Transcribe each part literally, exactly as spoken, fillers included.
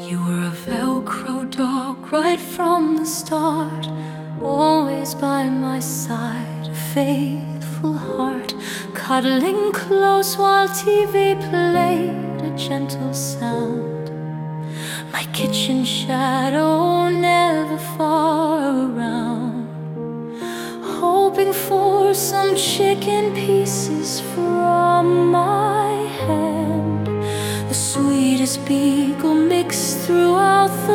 You were a Velcro dog right from the start, always by my side, a faithful heart, cuddling close while T V played a gentle sound. My kitchen shadow never far around, hoping for some chicken pieces from my hand. The sweetest beagle mixed throughout the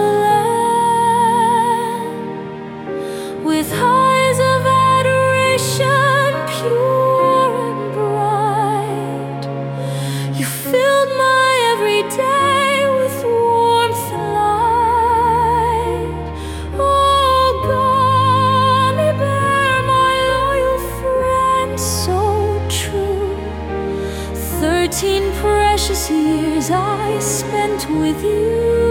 land, with eyes of adoration pure and bright. You filled my every day with warmth and light. Oh, gummy bear, my loyal friend, so true. Thirteen precious years I spent with you.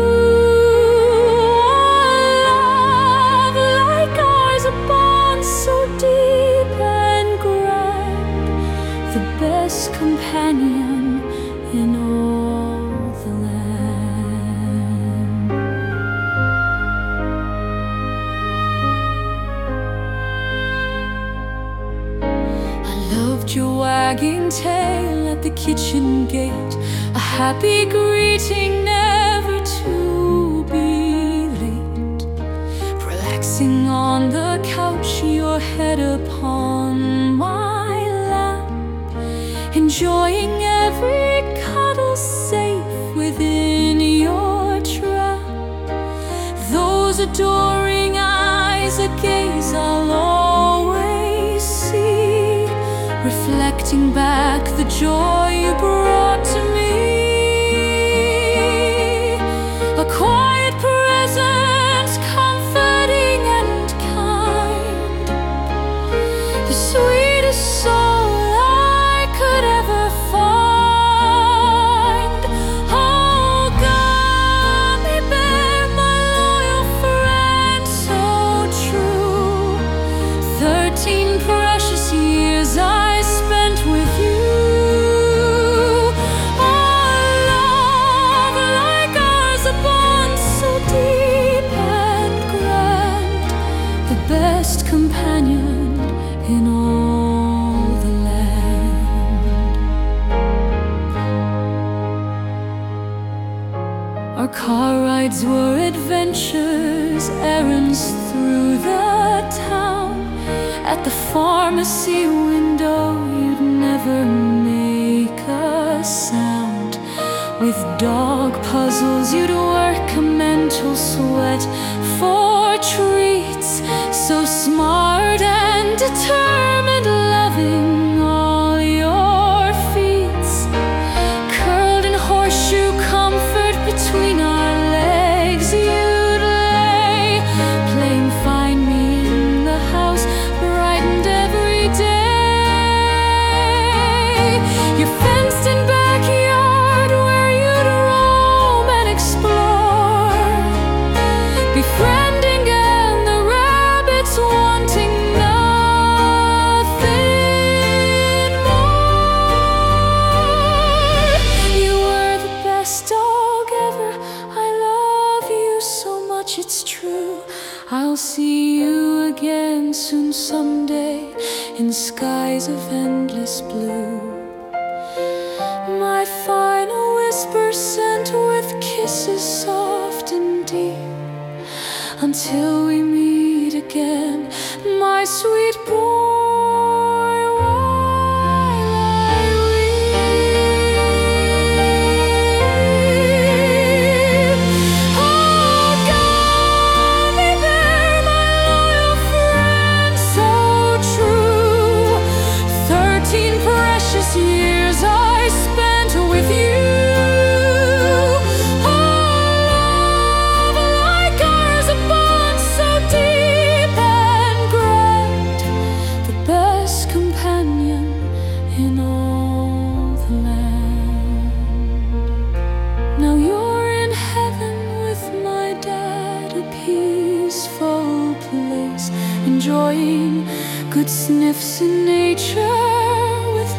A love like ours, a bond so deep and grand, the best companion in all the land. I loved your wagging tail at the kitchen gate, a happy greeting never to be late. Relaxing on the couch, your head upon my lap, enjoying every cuddle safe within your trap. Those adoring eyes, a gaze I'll always see, reflecting back the joy you brought to me. A quiet presence, comforting and kind, the sweetest soul I could ever find. Oh, gummy bear, my loyal friend, so true. Thirteen precious years I spent with you. Best companion in all the land. Our car rides were adventures, errands through the town. At the pharmacy window you'd never make a sound. With dog puzzles you'd work a mental sweat for treats. So smart and determined, loving all your feats. Curled in horseshoe comfort between our legs you'd lay, playing find me in the house, brightened every day. Your fenced-in backyard where you'd roam and explore, befriending wanting nothing more. You were the best dog ever. I love you so much, it's true. I'll see you again soon someday in skies of endless blue. My final whisper sent with kisses soft and deep, until we meet again, my sweet boy, while I weep. Oh, gummy bear, my loyal friend, so true. Thirteen precious years I spent with you. Enjoying good sniffs in nature with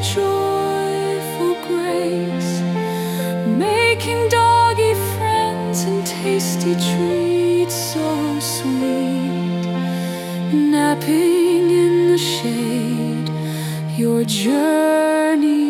joyful grace, making doggy friends and taking treat so sweet, napping in the shade, your journey